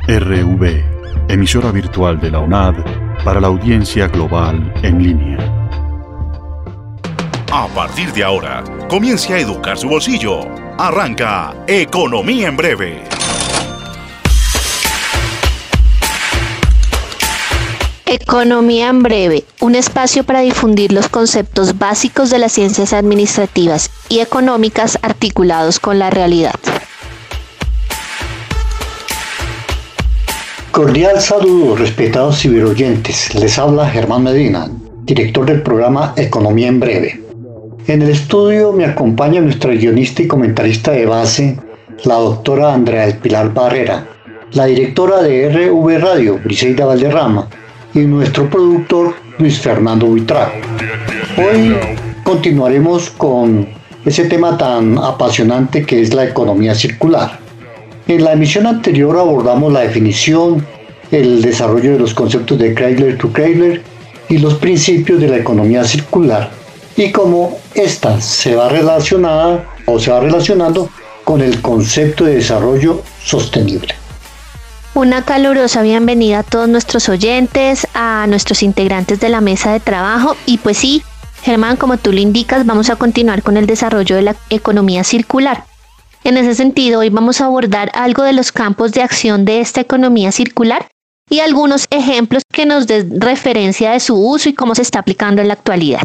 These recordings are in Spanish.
RV, emisora virtual de la UNAD para la audiencia global en línea. A partir de ahora, comience a educar su bolsillo. Arranca Economía en Breve. Economía en Breve, un espacio para difundir los conceptos básicos de las ciencias administrativas y económicas articulados con la realidad. Cordial saludo, respetados ciberoyentes. Les habla Germán Medina, director del programa Economía en Breve. En el estudio me acompaña nuestra guionista y comentarista de base, la doctora Andrea del Pilar Barrera, la directora de RV Radio, Briseida Valderrama, y nuestro productor, Luis Fernando Buitrago. Hoy continuaremos con ese tema tan apasionante que es la economía circular. En la emisión anterior abordamos la definición, el desarrollo de los conceptos de Chrysler to Chrysler y los principios de la economía circular y cómo ésta se va relacionando con el concepto de desarrollo sostenible. Una calurosa bienvenida a todos nuestros oyentes, a nuestros integrantes de la mesa de trabajo y pues sí, Germán, como tú lo indicas, vamos a continuar con el desarrollo de la economía circular. En ese sentido, hoy vamos a abordar algo de los campos de acción de esta economía circular y algunos ejemplos que nos den referencia de su uso y cómo se está aplicando en la actualidad.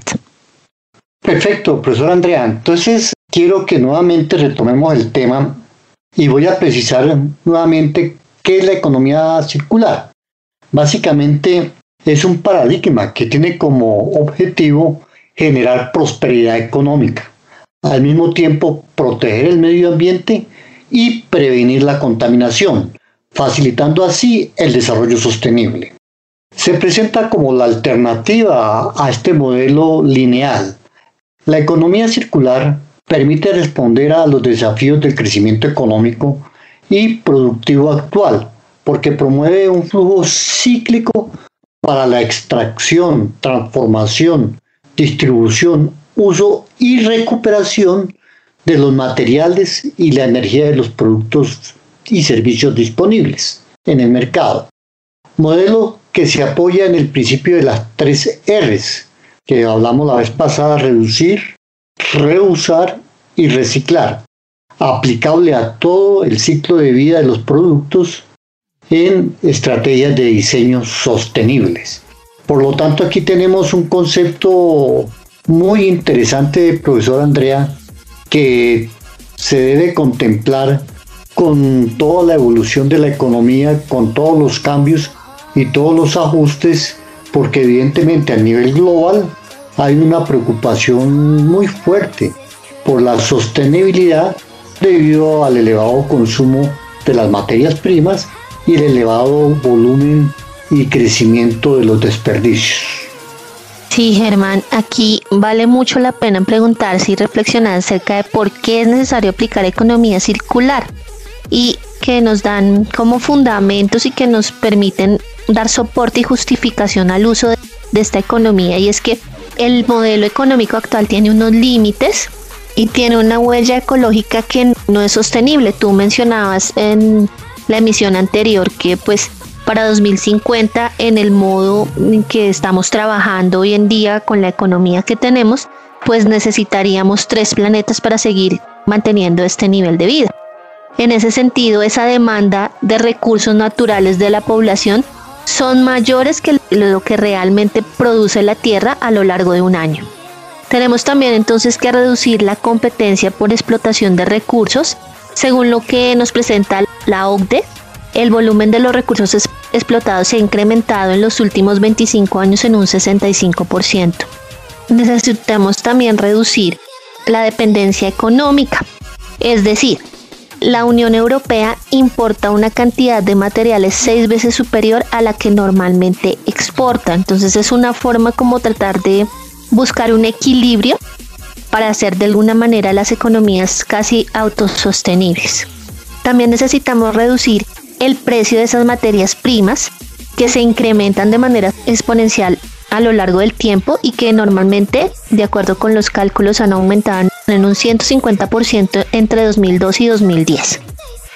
Perfecto, profesora Andrea. Entonces, quiero que nuevamente retomemos el tema y voy a precisar nuevamente qué es la economía circular. Básicamente, es un paradigma que tiene como objetivo generar prosperidad económica. Al mismo tiempo proteger el medio ambiente y prevenir la contaminación, facilitando así el desarrollo sostenible. Se presenta como la alternativa a este modelo lineal. La economía circular permite responder a los desafíos del crecimiento económico y productivo actual, porque promueve un flujo cíclico para la extracción, transformación, distribución, uso y recuperación de los materiales y la energía de los productos y servicios disponibles en el mercado. Modelo que se apoya en el principio de las 3 R's que hablamos la vez pasada: reducir, reusar y reciclar, aplicable a todo el ciclo de vida de los productos en estrategias de diseño sostenibles. Por lo tanto, aquí tenemos un concepto muy interesante, profesor Andrea, que se debe contemplar con toda la evolución de la economía, con todos los cambios y todos los ajustes, porque evidentemente a nivel global hay una preocupación muy fuerte por la sostenibilidad debido al elevado consumo de las materias primas y el elevado volumen y crecimiento de los desperdicios. Sí, Germán, aquí vale mucho la pena preguntarse y reflexionar acerca de por qué es necesario aplicar economía circular y que nos dan como fundamentos y que nos permiten dar soporte y justificación al uso de esta economía. Y es que el modelo económico actual tiene unos límites y tiene una huella ecológica que no es sostenible. Tú mencionabas en la emisión anterior que pues para 2050, en el modo en que estamos trabajando hoy en día con la economía que tenemos, pues necesitaríamos 3 planetas para seguir manteniendo este nivel de vida. En ese sentido, esa demanda de recursos naturales de la población son mayores que lo que realmente produce la Tierra a lo largo de un año. Tenemos también entonces que reducir la competencia por explotación de recursos. Según lo que nos presenta la OCDE, el volumen de los recursos explotados se ha incrementado en los últimos 25 años en un 65%. Necesitamos también reducir la dependencia económica, es decir, la Unión Europea importa una cantidad de materiales 6 veces superior a la que normalmente exporta. Entonces es una forma como tratar de buscar un equilibrio para hacer de alguna manera las economías casi autosostenibles. También necesitamos reducir el precio de esas materias primas que se incrementan de manera exponencial a lo largo del tiempo y que normalmente, de acuerdo con los cálculos, han aumentado en un 150% entre 2002 y 2010.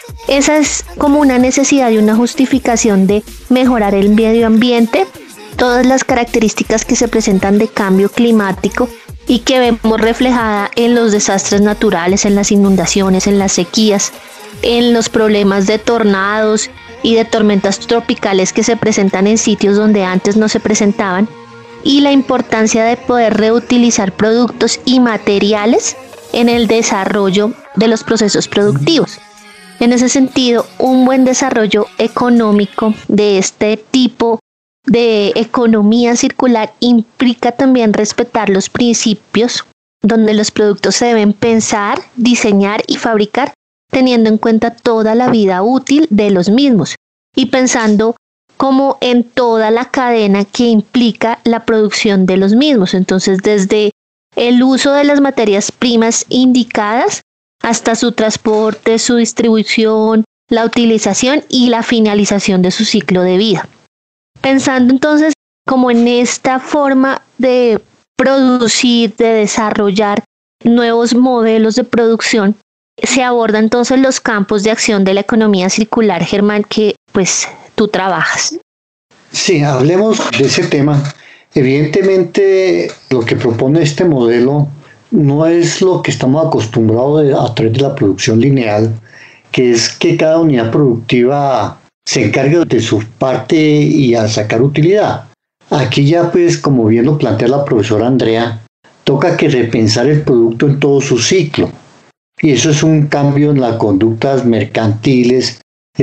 esa es como una necesidad y una justificación de mejorar el medio ambiente, todas las características que se presentan de cambio climático y que vemos reflejada en los desastres naturales, en las inundaciones, en las sequías, en los problemas de tornados y de tormentas tropicales que se presentan en sitios donde antes no se presentaban, y la importancia de poder reutilizar productos y materiales en el desarrollo de los procesos productivos. En ese sentido, un buen desarrollo económico de este tipo de economía circular implica también respetar los principios donde los productos se deben pensar, diseñar y fabricar teniendo en cuenta toda la vida útil de los mismos y pensando como en toda la cadena que implica la producción de los mismos. Entonces, desde el uso de las materias primas indicadas hasta su transporte, su distribución, la utilización y la finalización de su ciclo de vida. Pensando entonces como en esta forma de producir, de desarrollar nuevos modelos de producción, se abordan entonces los campos de acción de la economía circular, Germán, que pues tú trabajas. Sí, hablemos de ese tema. Evidentemente, lo que propone este modelo no es lo que estamos acostumbrados a través de la producción lineal, que es que cada unidad productiva se encarga de su parte y a sacar utilidad. Aquí ya pues, como bien lo plantea la profesora Andrea, toca que repensar el producto en todo su ciclo. Y eso es un cambio en las conductas mercantiles,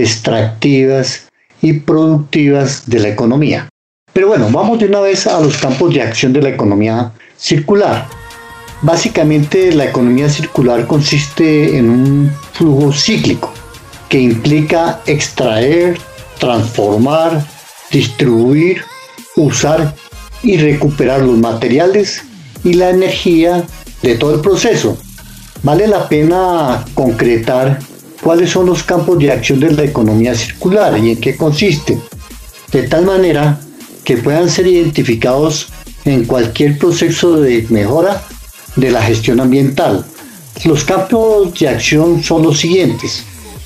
extractivas y productivas de la economía. Pero bueno, vamos de una vez a los campos de acción de la economía circular. Básicamente, la economía circular consiste en un flujo cíclico que implica extraer, transformar, distribuir, usar y recuperar los materiales y la energía de todo el proceso. Vale la pena concretar cuáles son los campos de acción de la economía circular y en qué consiste, de tal manera que puedan ser identificados en cualquier proceso de mejora de la gestión ambiental. Los campos de acción son los siguientes.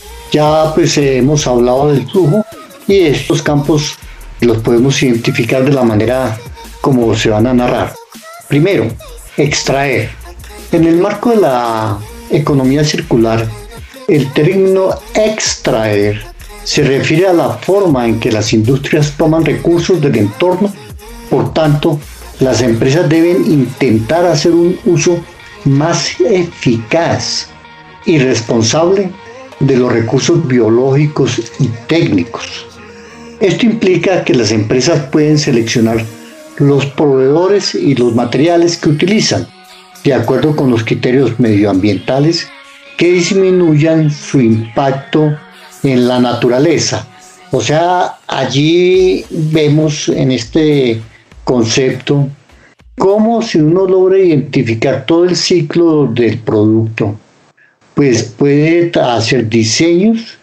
Ya pues hemos hablado del flujo y estos campos los podemos identificar de la manera como se van a narrar. Primero, extraer. En el marco de la economía circular, el término extraer se refiere a la forma en que las industrias toman recursos del entorno. Por tanto, las empresas deben intentar hacer un uso más eficaz y responsable de los recursos biológicos y técnicos. Esto implica que las empresas pueden seleccionar los proveedores y los materiales que utilizan, de acuerdo con los criterios medioambientales que disminuyan su impacto en la naturaleza. O sea, allí vemos en este concepto cómo si uno logra identificar todo el ciclo del producto, pues puede hacer diseños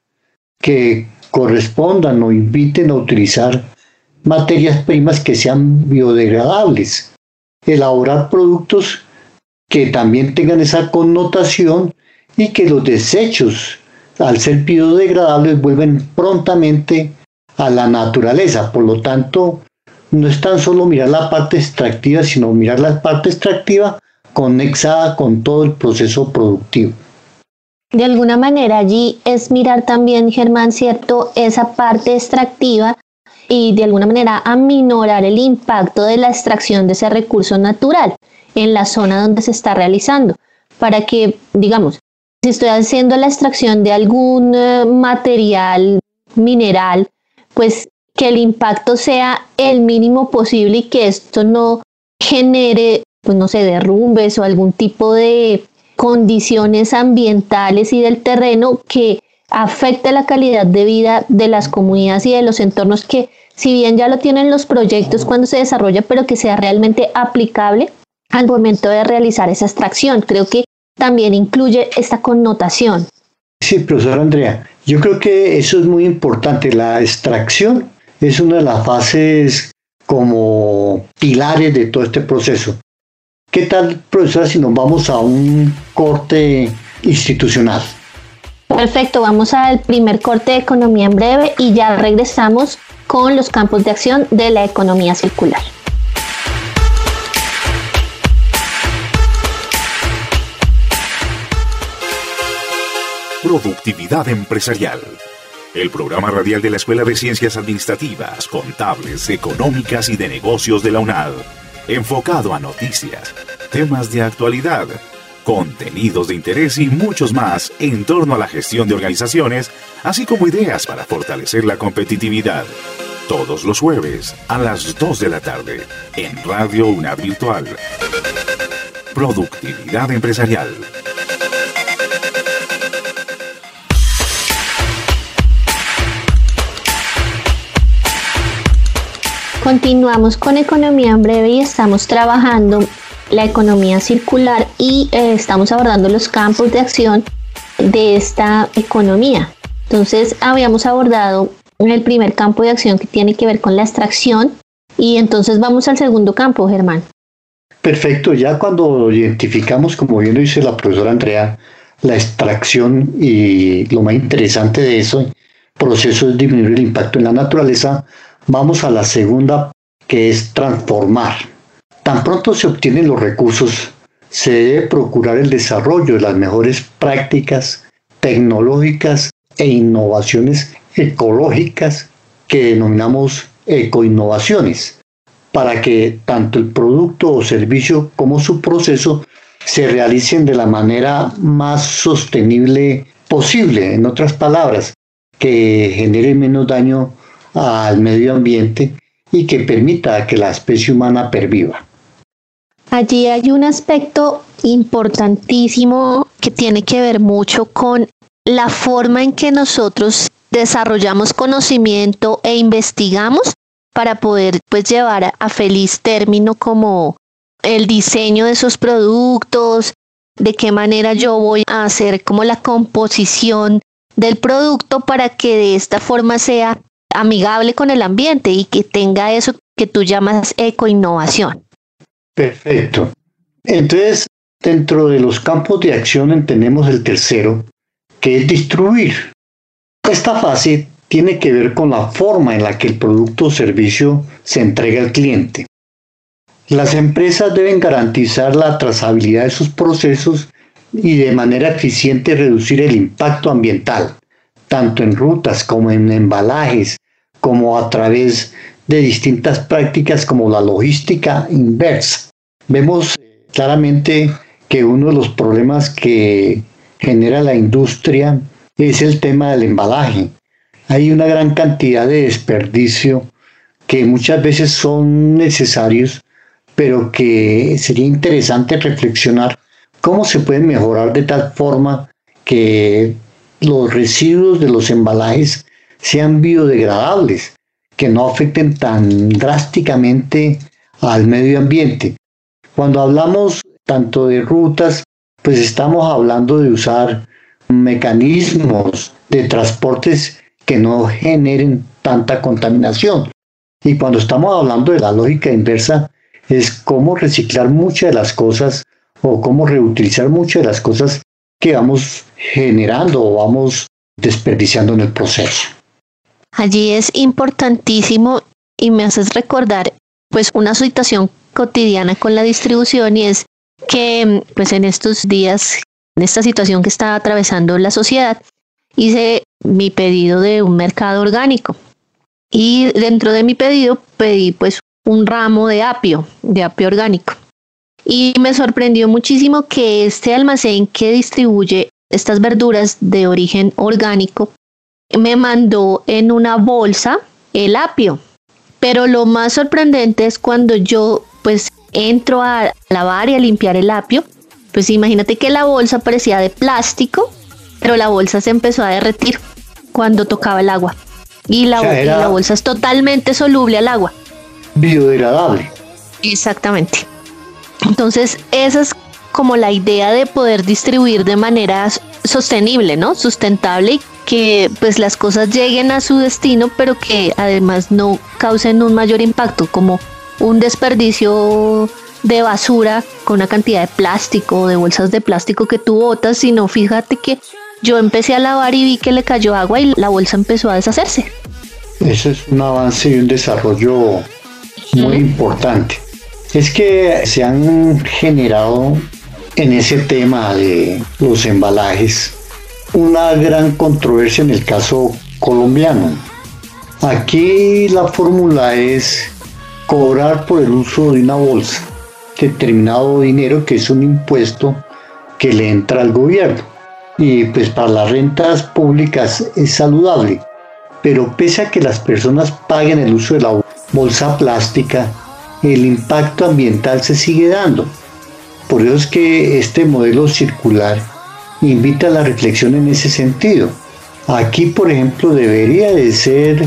que correspondan o inviten a utilizar materias primas que sean biodegradables, elaborar productos que también tengan esa connotación y que los desechos, al ser biodegradables, vuelven prontamente a la naturaleza. Por lo tanto, no es tan solo mirar la parte extractiva, sino mirar la parte extractiva conexada con todo el proceso productivo. De alguna manera allí es mirar también, Germán, ¿cierto?, esa parte extractiva y de alguna manera aminorar el impacto de la extracción de ese recurso natural en la zona donde se está realizando, para que, digamos, si estoy haciendo la extracción de algún material mineral, pues que el impacto sea el mínimo posible y que esto no genere, pues no sé, derrumbes o algún tipo de condiciones ambientales y del terreno que afecte la calidad de vida de las comunidades y de los entornos que, si bien ya lo tienen los proyectos cuando se desarrolla, pero que sea realmente aplicable al momento de realizar esa extracción. Creo que también incluye esta connotación. Sí, profesora Andrea, yo creo que eso es muy importante. La extracción es una de las fases como pilares de todo este proceso. ¿Qué tal, profesora, si nos vamos a un corte institucional? Perfecto, vamos al primer corte de Economía en Breve y ya regresamos con los campos de acción de la economía circular. Productividad empresarial. El programa radial de la Escuela de Ciencias Administrativas, Contables, Económicas y de Negocios de la UNAD. Enfocado a noticias, temas de actualidad, contenidos de interés y muchos más en torno a la gestión de organizaciones, así como ideas para fortalecer la competitividad. Todos los jueves a las 2 de la tarde en Radio UNAD Virtual. Productividad empresarial. Continuamos con Economía en Breve y estamos trabajando la economía circular y estamos abordando los campos de acción de esta economía. Entonces habíamos abordado el primer campo de acción que tiene que ver con la extracción y entonces vamos al segundo campo, Germán. Perfecto, ya cuando identificamos, como bien lo dice la profesora Andrea, la extracción y lo más interesante de ese proceso es disminuir el impacto en la naturaleza, vamos a la segunda, que es transformar. Tan pronto se obtienen los recursos, se debe procurar el desarrollo de las mejores prácticas tecnológicas e innovaciones ecológicas que denominamos ecoinnovaciones, para que tanto el producto o servicio como su proceso se realicen de la manera más sostenible posible, en otras palabras, que genere menos daño al medio ambiente y que permita que la especie humana perviva. Allí hay un aspecto importantísimo que tiene que ver mucho con la forma en que nosotros desarrollamos conocimiento e investigamos para poder llevar a feliz término como el diseño de esos productos, de qué manera yo voy a hacer como la composición del producto para que de esta forma sea amigable con el ambiente y que tenga eso que tú llamas ecoinnovación. Perfecto. Entonces, dentro de los campos de acción tenemos el tercero, que es distribuir. Esta fase tiene que ver con la forma en la que el producto o servicio se entrega al cliente. Las empresas deben garantizar la trazabilidad de sus procesos y de manera eficiente reducir el impacto ambiental, tanto en rutas como en embalajes, como a través de distintas prácticas como la logística inversa. Vemos claramente que uno de los problemas que genera la industria es el tema del embalaje. Hay una gran cantidad de desperdicio que muchas veces son necesarios, pero que sería interesante reflexionar cómo se pueden mejorar de tal forma que los residuos de los embalajes sean biodegradables, que no afecten tan drásticamente al medio ambiente. Cuando hablamos tanto de rutas, pues estamos hablando de usar mecanismos de transportes que no generen tanta contaminación. Y cuando estamos hablando de la lógica inversa, es cómo reciclar muchas de las cosas o cómo reutilizar muchas de las cosas que vamos generando o vamos desperdiciando en el proceso. Allí es importantísimo y me haces recordar una situación cotidiana con la distribución y es que en estos días, en esta situación que está atravesando la sociedad, hice mi pedido de un mercado orgánico y dentro de mi pedido pedí un ramo de apio orgánico. Y me sorprendió muchísimo que este almacén que distribuye estas verduras de origen orgánico me mandó en una bolsa el apio. Pero lo más sorprendente es cuando yo entro a lavar y a limpiar el apio, imagínate que la bolsa parecía de plástico, pero la bolsa se empezó a derretir cuando tocaba el agua. Y la bolsa es totalmente soluble al agua. Biodegradable. Exactamente. Entonces, esa es como la idea de poder distribuir de manera sostenible, ¿no? Sustentable y que las cosas lleguen a su destino, pero que además no causen un mayor impacto, como un desperdicio de basura con una cantidad de plástico o de bolsas de plástico que tú botas, sino fíjate que yo empecé a lavar y vi que le cayó agua y la bolsa empezó a deshacerse. Eso es un avance y un desarrollo muy importante. Es que se han generado en ese tema de los embalajes una gran controversia en el caso colombiano. Aquí la fórmula es cobrar por el uso de una bolsa determinado dinero, que es un impuesto que le entra al gobierno, y pues para las rentas públicas es saludable, pero pese a que las personas paguen el uso de la bolsa plástica, el impacto ambiental se sigue dando. Por eso es que este modelo circular invita a la reflexión en ese sentido. Aquí, por ejemplo, debería de ser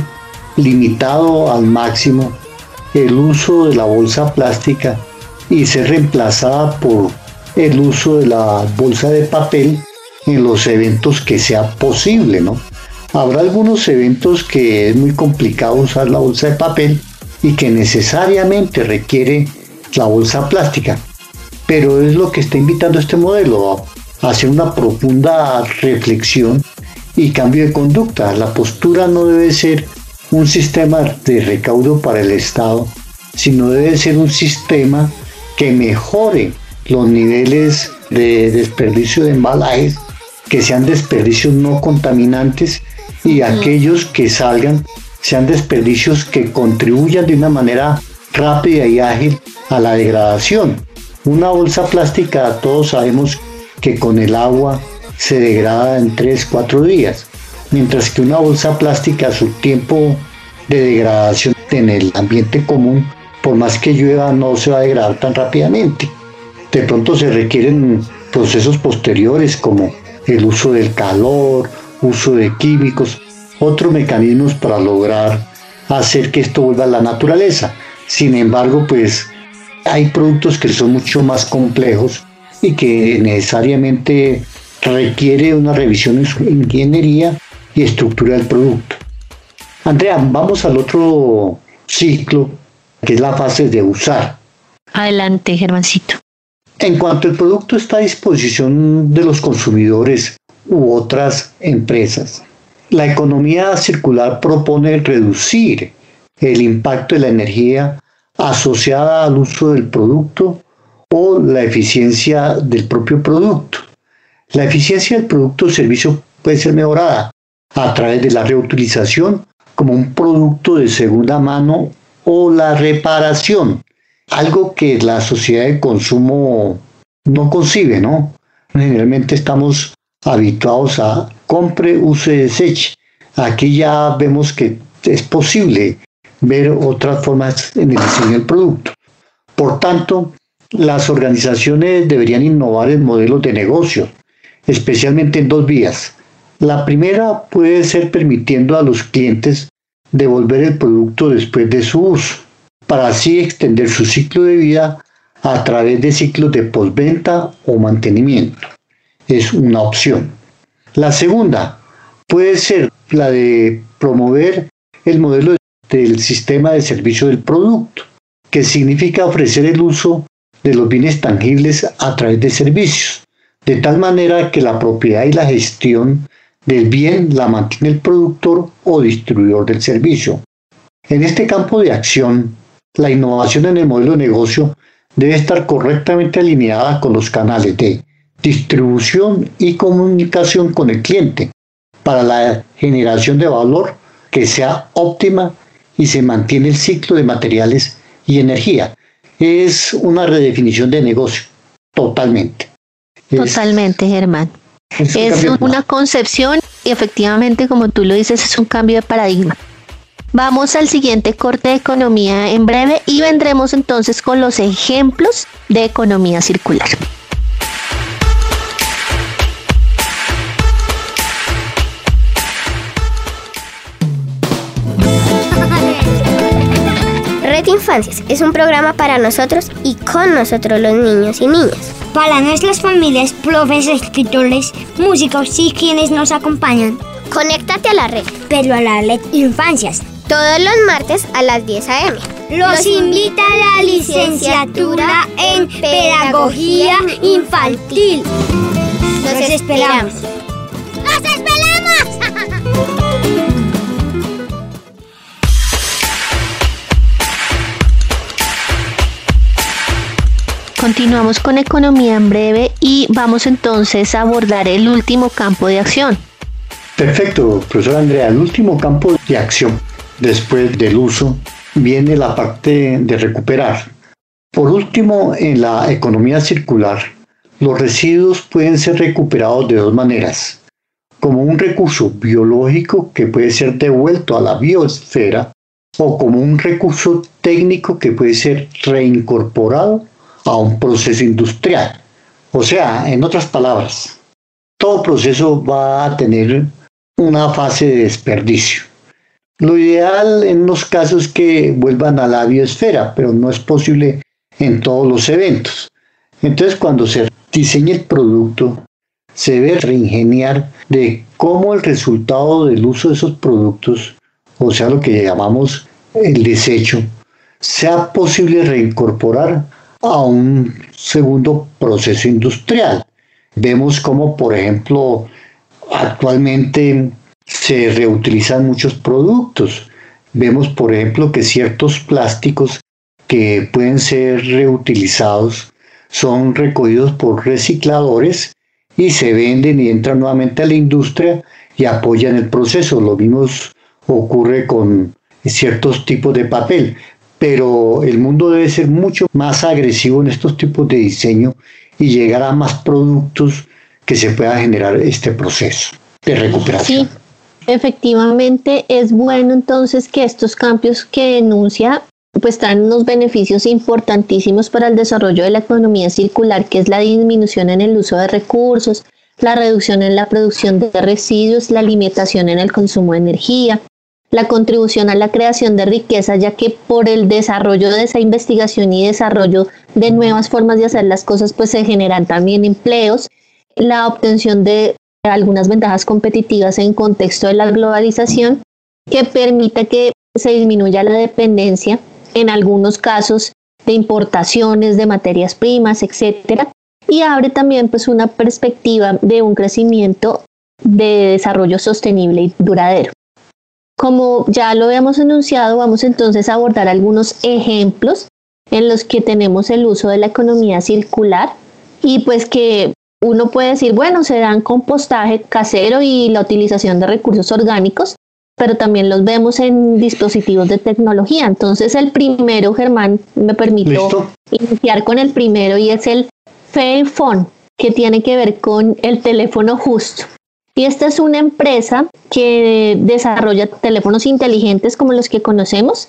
limitado al máximo el uso de la bolsa plástica y ser reemplazada por el uso de la bolsa de papel en los eventos que sea posible, ¿no? Habrá algunos eventos que es muy complicado usar la bolsa de papel y que necesariamente requiere la bolsa plástica, pero es lo que está invitando este modelo, a hacer una profunda reflexión y cambio de conducta. La postura no debe ser un sistema de recaudo para el Estado, sino debe ser un sistema que mejore los niveles de desperdicio de embalajes, que sean desperdicios no contaminantes, y aquellos que salgan sean desperdicios que contribuyan de una manera rápida y ágil a la degradación. Una bolsa plástica, todos sabemos que con el agua se degrada en 3-4 días, mientras que una bolsa plástica, su tiempo de degradación en el ambiente común, por más que llueva, no se va a degradar tan rápidamente. De pronto se requieren procesos posteriores como el uso del calor, uso de químicos, otros mecanismos para lograr hacer que esto vuelva a la naturaleza. Sin embargo, pues hay productos que son mucho más complejos y que necesariamente requiere una revisión en su ingeniería y estructura del producto. Andrea, vamos al otro ciclo, que es la fase de usar. Adelante, Germancito. En cuanto el producto está a disposición de los consumidores u otras empresas, la economía circular propone reducir el impacto de la energía asociada al uso del producto o la eficiencia del propio producto. La eficiencia del producto o servicio puede ser mejorada a través de la reutilización como un producto de segunda mano o la reparación, algo que la sociedad de consumo no concibe, ¿no? Generalmente estamos habituados a compre, use y deseche. Aquí ya vemos que es posible ver otras formas en el diseño del producto. Por tanto, las organizaciones deberían innovar en modelos de negocio, especialmente en 2 vías. La primera puede ser permitiendo a los clientes devolver el producto después de su uso, para así extender su ciclo de vida a través de ciclos de postventa o mantenimiento. Es una opción. La segunda puede ser la de promover el modelo del sistema de servicio del producto, que significa ofrecer el uso de los bienes tangibles a través de servicios, de tal manera que la propiedad y la gestión del bien la mantiene el productor o distribuidor del servicio. En este campo de acción, la innovación en el modelo de negocio debe estar correctamente alineada con los canales de distribución y comunicación con el cliente para la generación de valor que sea óptima y se mantiene el ciclo de materiales y energía. Es una redefinición de negocio, totalmente. Totalmente, Germán. Es una concepción y efectivamente, como tú lo dices, es un cambio de paradigma. Vamos al siguiente corte de economía en breve y vendremos entonces con los ejemplos de economía circular. Red Infancias es un programa para nosotros y con nosotros los niños y niñas. Para nuestras familias, profes, escritores, músicos y quienes nos acompañan. Conéctate a la red, pero a la Red Infancias. Todos los martes a las 10 a.m. Los invita a la licenciatura en Pedagogía Infantil. Los esperamos. continuamos con economía en breve y vamos entonces a abordar el último campo de acción. Perfecto, profesora Andrea. El último campo de acción después del uso viene la parte de recuperar. Por último, en la economía circular, los residuos pueden ser recuperados de dos maneras: como un recurso biológico que puede ser devuelto a la biosfera, o como un recurso técnico que puede ser reincorporado a un proceso industrial. O sea, en otras palabras, todo proceso va a tener una fase de desperdicio. Lo ideal en unos casos es que vuelvan a la biosfera, pero no es posible en todos los eventos. Entonces, cuando se diseña el producto, se debe reingeniar de cómo el resultado del uso de esos productos, o sea, lo que llamamos el desecho, sea posible reincorporar a un segundo proceso industrial. Vemos como, por ejemplo, actualmente se reutilizan muchos productos. Vemos, por ejemplo, que ciertos plásticos que pueden ser reutilizados son recogidos por recicladores y se venden y entran nuevamente a la industria y apoyan el proceso. Lo mismo ocurre con ciertos tipos de papel, pero el mundo debe ser mucho más agresivo en estos tipos de diseño y llegar a más productos que se pueda generar este proceso de recuperación. Sí, efectivamente es bueno entonces que estos cambios que enuncia pues traen unos beneficios importantísimos para el desarrollo de la economía circular, que es la disminución en el uso de recursos, la reducción en la producción de residuos, la limitación en el consumo de energía, la contribución a la creación de riqueza, ya que por el desarrollo de esa investigación y desarrollo de nuevas formas de hacer las cosas, pues se generan también empleos, la obtención de algunas ventajas competitivas en contexto de la globalización, que permite que se disminuya la dependencia en algunos casos de importaciones de materias primas, etcétera, y abre también pues una perspectiva de un crecimiento de desarrollo sostenible y duradero. Como ya lo habíamos enunciado, vamos entonces a abordar algunos ejemplos en los que tenemos el uso de la economía circular y pues que uno puede decir, bueno, se dan compostaje casero y la utilización de recursos orgánicos, pero también los vemos en dispositivos de tecnología. Entonces el primero, Germán, me permito iniciar con el primero y es el Fairphone, que tiene que ver con el teléfono justo. Y esta es una empresa que desarrolla teléfonos inteligentes como los que conocemos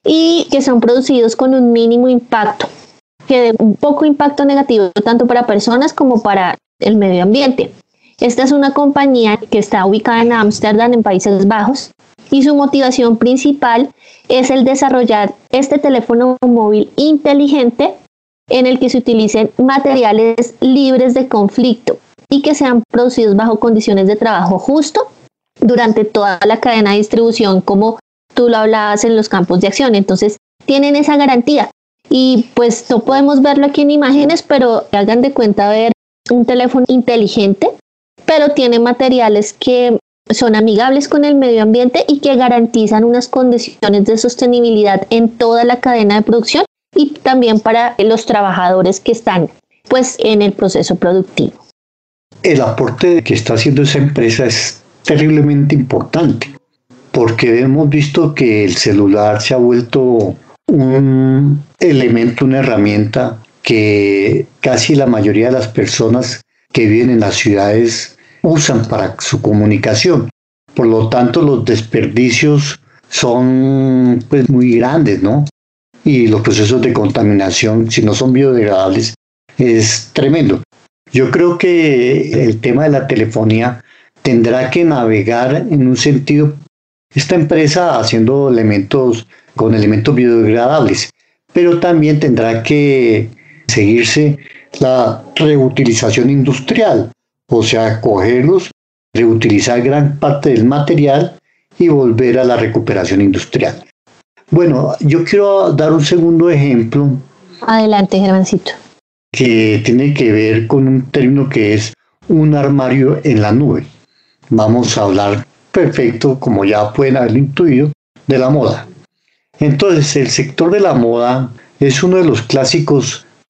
y que son producidos con un mínimo impacto, que de un poco impacto negativo tanto para personas como para el medio ambiente. Esta es una compañía que está ubicada en Ámsterdam, en Países Bajos, y su motivación principal es el desarrollar este teléfono móvil inteligente en el que se utilicen materiales libres de conflicto y que sean producidos bajo condiciones de trabajo justo durante toda la cadena de distribución, como tú lo hablabas en los campos de acción. Entonces tienen esa garantía y pues no podemos verlo aquí en imágenes, pero hagan de cuenta ver un teléfono inteligente, pero tiene materiales que son amigables con el medio ambiente y que garantizan unas condiciones de sostenibilidad en toda la cadena de producción y también para los trabajadores que están pues en el proceso productivo. El aporte que está haciendo esa empresa es terriblemente importante, porque hemos visto que el celular se ha vuelto un elemento, una herramienta que casi la mayoría de las personas que viven en las ciudades usan para su comunicación. Por lo tanto, los desperdicios son pues muy grandes, ¿no? Y los procesos de contaminación, si no son biodegradables, es tremendo. Yo creo que el tema de la telefonía tendrá que navegar en un sentido, esta empresa haciendo elementos con elementos biodegradables, pero también tendrá que seguirse la reutilización industrial, o sea, cogerlos, reutilizar gran parte del material y volver a la recuperación industrial. Bueno, yo quiero dar un segundo ejemplo. Adelante, Germancito. Que tiene que ver con un término que es un armario en la nube. Vamos a hablar, perfecto, como ya pueden haberlo intuido, de la moda. Entonces, el sector de la moda es uno de los clásicos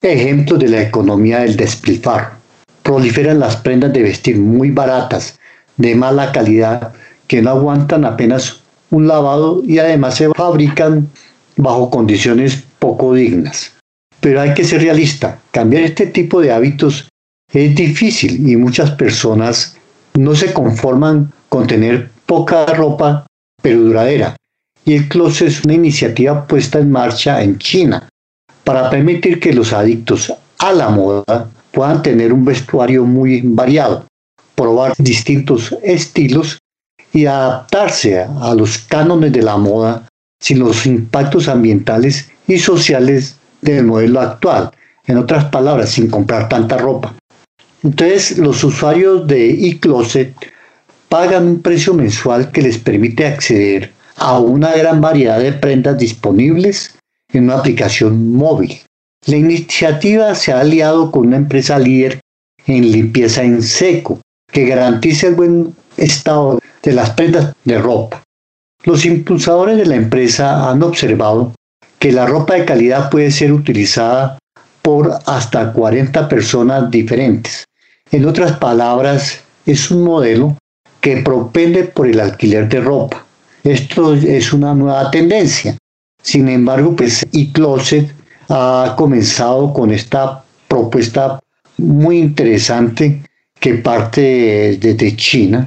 ejemplos de la economía del despilfarro. Proliferan las prendas de vestir muy baratas, de mala calidad, que no aguantan apenas un lavado y además se fabrican bajo condiciones poco dignas. Pero hay que ser realista, cambiar este tipo de hábitos es difícil y muchas personas no se conforman con tener poca ropa pero duradera. Y el closet es una iniciativa puesta en marcha en China para permitir que los adictos a la moda puedan tener un vestuario muy variado, probar distintos estilos y adaptarse a los cánones de la moda sin los impactos ambientales y sociales del modelo actual. En otras palabras, sin comprar tanta ropa. Entonces, los usuarios de eCloset pagan un precio mensual que les permite acceder a una gran variedad de prendas disponibles en una aplicación móvil. La iniciativa se ha aliado con una empresa líder en limpieza en seco, que garantiza el buen estado de las prendas de ropa. Los impulsadores de la empresa han observado que la ropa de calidad puede ser utilizada por hasta 40 personas diferentes. En otras palabras, es un modelo que propende por el alquiler de ropa. Esto es una nueva tendencia. Sin embargo, eCloset ha comenzado con esta propuesta muy interesante que parte desde China.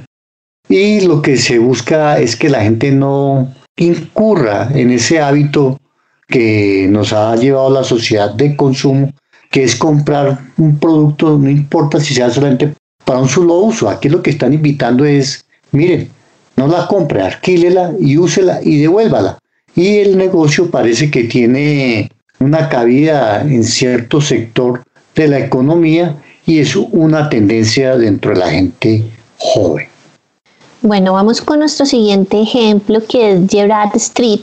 Y lo que se busca es que la gente no incurra en ese hábito que nos ha llevado la sociedad de consumo, que es comprar un producto, no importa si sea solamente para un solo uso. Aquí lo que están invitando es, miren, no la compre, alquílela y úsela y devuélvala. Y el negocio parece que tiene una cabida en cierto sector de la economía y es una tendencia dentro de la gente joven. Bueno, vamos con nuestro siguiente ejemplo, que es Gerard Street,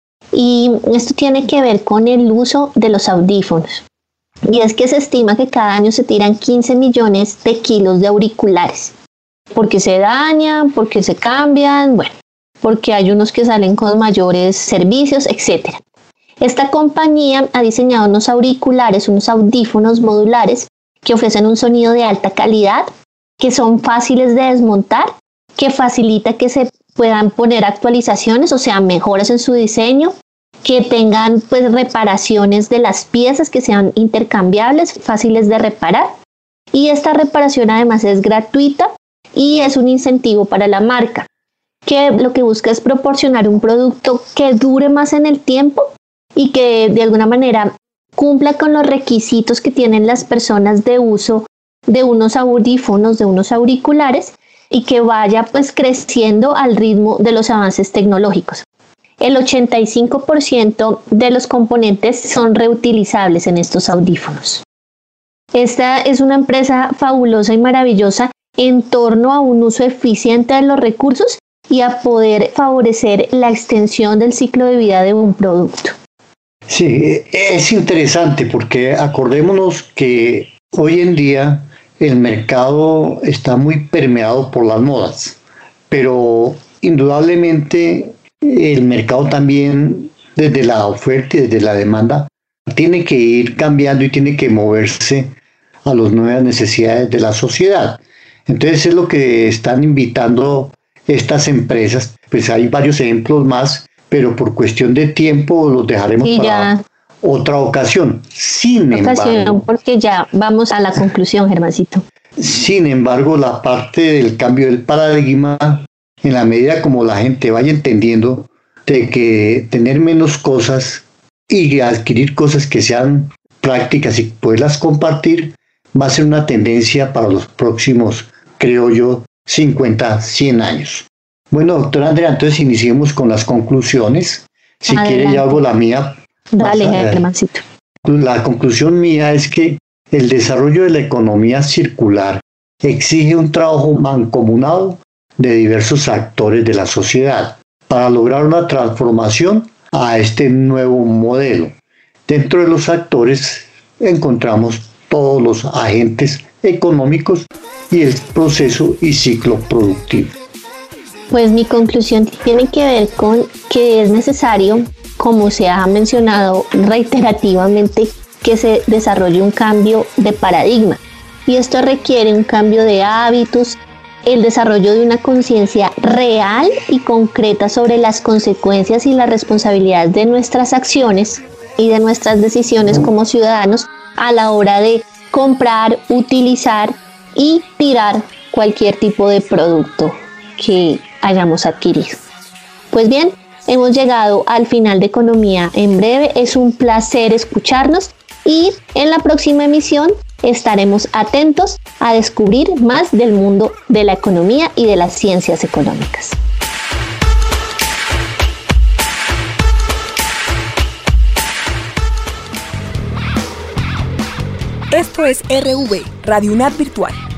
y esto tiene que ver con el uso de los audífonos. Y es que se estima que cada año se tiran 15 millones de kilos de auriculares, porque se dañan, porque se cambian, bueno, porque hay unos que salen con mayores servicios, etc. Esta compañía ha diseñado unos auriculares, unos audífonos modulares que ofrecen un sonido de alta calidad, que son fáciles de desmontar, que facilita que se puedan poner actualizaciones, o sea, mejoras en su diseño, que tengan pues reparaciones de las piezas que sean intercambiables, fáciles de reparar. Y esta reparación además es gratuita y es un incentivo para la marca, que lo que busca es proporcionar un producto que dure más en el tiempo y que de alguna manera cumpla con los requisitos que tienen las personas de uso de unos audífonos, de unos auriculares, y que vaya pues creciendo al ritmo de los avances tecnológicos. El 85% de los componentes son reutilizables en estos audífonos. Esta es una empresa fabulosa y maravillosa en torno a un uso eficiente de los recursos y a poder favorecer la extensión del ciclo de vida de un producto. Sí, es interesante porque acordémonos que hoy en día el mercado está muy permeado por las modas, pero indudablemente el mercado también, desde la oferta y desde la demanda, tiene que ir cambiando y tiene que moverse a las nuevas necesidades de la sociedad. Entonces es lo que están invitando estas empresas. Pues hay varios ejemplos más, pero por cuestión de tiempo los dejaremos para otra ocasión. Sin embargo, porque ya vamos a la conclusión, Germancito. Sin embargo, la parte del cambio del paradigma, en la medida como la gente vaya entendiendo de que tener menos cosas y adquirir cosas que sean prácticas y poderlas compartir, va a ser una tendencia para los próximos, creo yo, 50, 100 años. Bueno, doctora Andrea, entonces iniciemos con las conclusiones. Si quiere, ya hago la mía. Dale, Germancito. La conclusión mía es que el desarrollo de la economía circular exige un trabajo mancomunado de diversos actores de la sociedad para lograr una transformación a este nuevo modelo. Dentro de los actores encontramos todos los agentes económicos y el proceso y ciclo productivo. Pues mi conclusión tiene que ver con que es necesario, como se ha mencionado reiterativamente, que se desarrolle un cambio de paradigma. Y esto requiere un cambio de hábitos, el desarrollo de una conciencia real y concreta sobre las consecuencias y las responsabilidades de nuestras acciones y de nuestras decisiones como ciudadanos a la hora de comprar, utilizar y tirar cualquier tipo de producto que hayamos adquirido. Pues bien, hemos llegado al final de Economía en Breve. Es un placer escucharnos y en la próxima emisión estaremos atentos a descubrir más del mundo de la economía y de las ciencias económicas. Esto es RV, Radio UNAD Virtual.